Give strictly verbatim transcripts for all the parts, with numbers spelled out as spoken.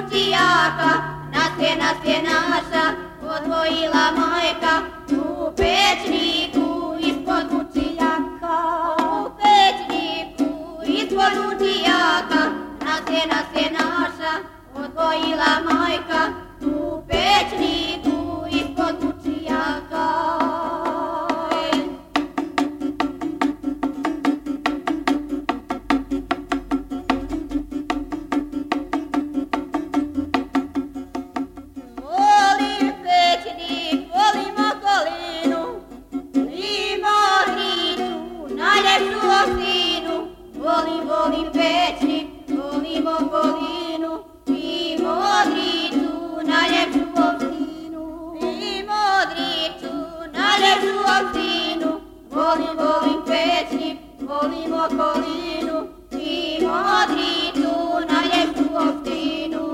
kućijaka, nas je, nas je naša odvojila majka, u pećniku ispod kućijaka, u pećniku ispod kućijaka, nas je, nas je naša odvojila majka, u pećniku ispod kućijaka. Volim, volim pećnik, volim okolinu i Modriću, najljepšu opštinu. I Modriću, najljepšu opštinu. Volim, volim pećnik, volim okolinu i Modriću, najljepšu opštinu.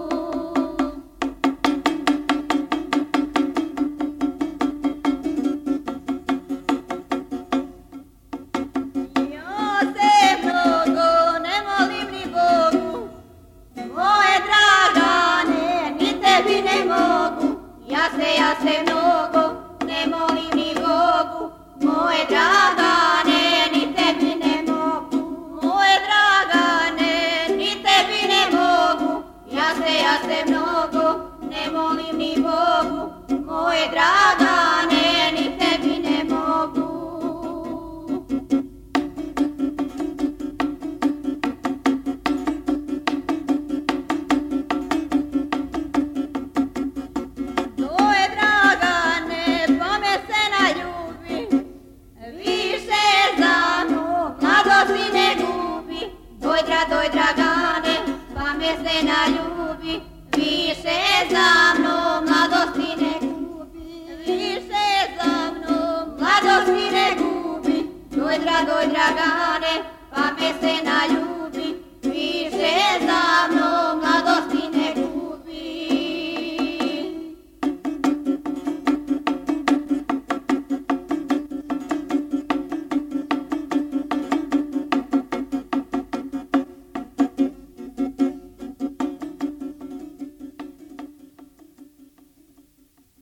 Ja se, ja se mnogo ne molim ni Bogu, moje Dragane, ni tebi ne mogu. Moje Dragane, ni tebi ne mogu, ja se, ja se mnogo ne molim ni Bogu, moje Dragane.